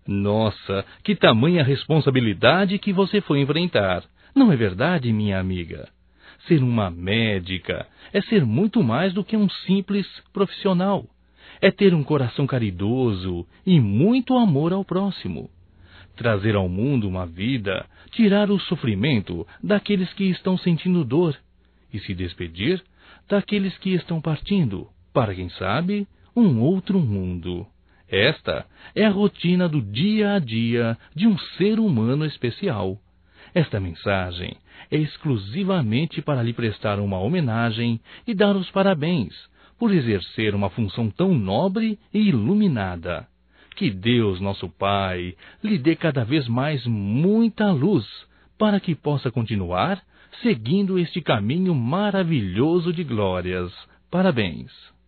Nossa, que tamanha responsabilidade que você foi enfrentar. Não é verdade, minha amiga? Ser uma médica é ser muito mais do que um simples profissional. É ter um coração caridoso e muito amor ao próximo. Trazer ao mundo uma vida, tirar o sofrimento daqueles que estão sentindo dor e se despedir daqueles que estão partindo para, quem sabe, um outro mundo. Esta é a rotina do dia a dia de um ser humano especial. Esta mensagem é exclusivamente para lhe prestar uma homenagem e dar os parabéns por exercer uma função tão nobre e iluminada. Que Deus, nosso Pai, lhe dê cada vez mais muita luz para que possa continuar seguindo este caminho maravilhoso de glórias. Parabéns.